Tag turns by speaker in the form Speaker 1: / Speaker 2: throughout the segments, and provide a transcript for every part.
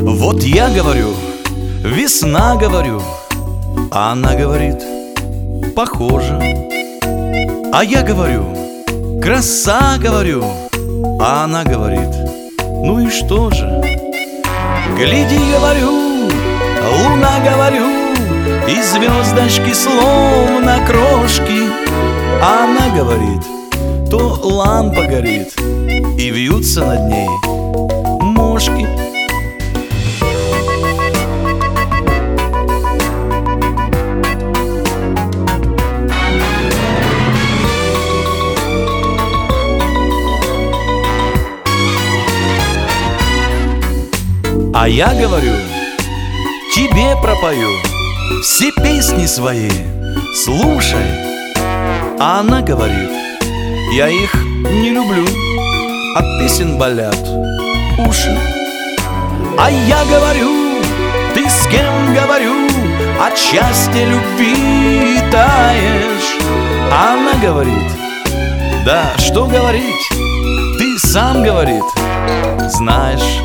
Speaker 1: Вот я говорю, весна, говорю, а она говорит, похоже. А я говорю, краса, говорю, а она говорит, ну и что же? Гляди, говорю, луна, говорю, и звездочки словно крошки. А она говорит, то лампа горит, и вьются над ней мошки. А я говорю, тебе пропою все песни свои, слушай. А она говорит, я их не люблю, от песен болят уши. А я говорю, ты с кем, говорю, от счастья любви таешь. А она говорит, да что говорить, ты сам, говорит, знаешь.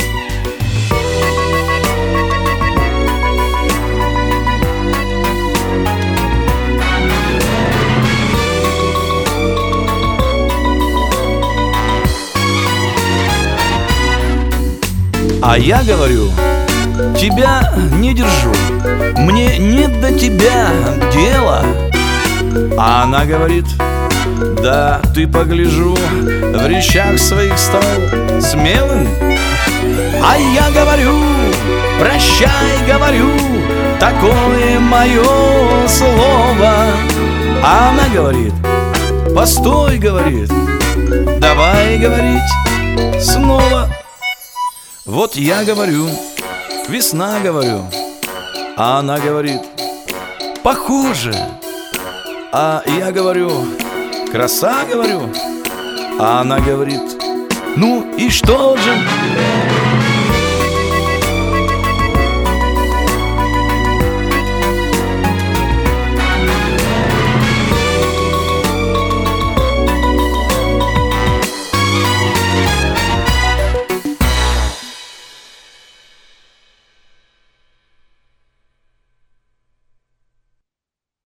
Speaker 1: А я говорю, тебя не держу, мне нет до тебя дела. А она говорит, да ты, погляжу, в речах своих стал смелым. А я говорю, прощай, говорю, такое мое слово. А она говорит, постой, говорит, давай говорить снова. Вот я говорю, весна, говорю, а она говорит, похоже. А я говорю, краса, говорю, а она говорит, ну и что же?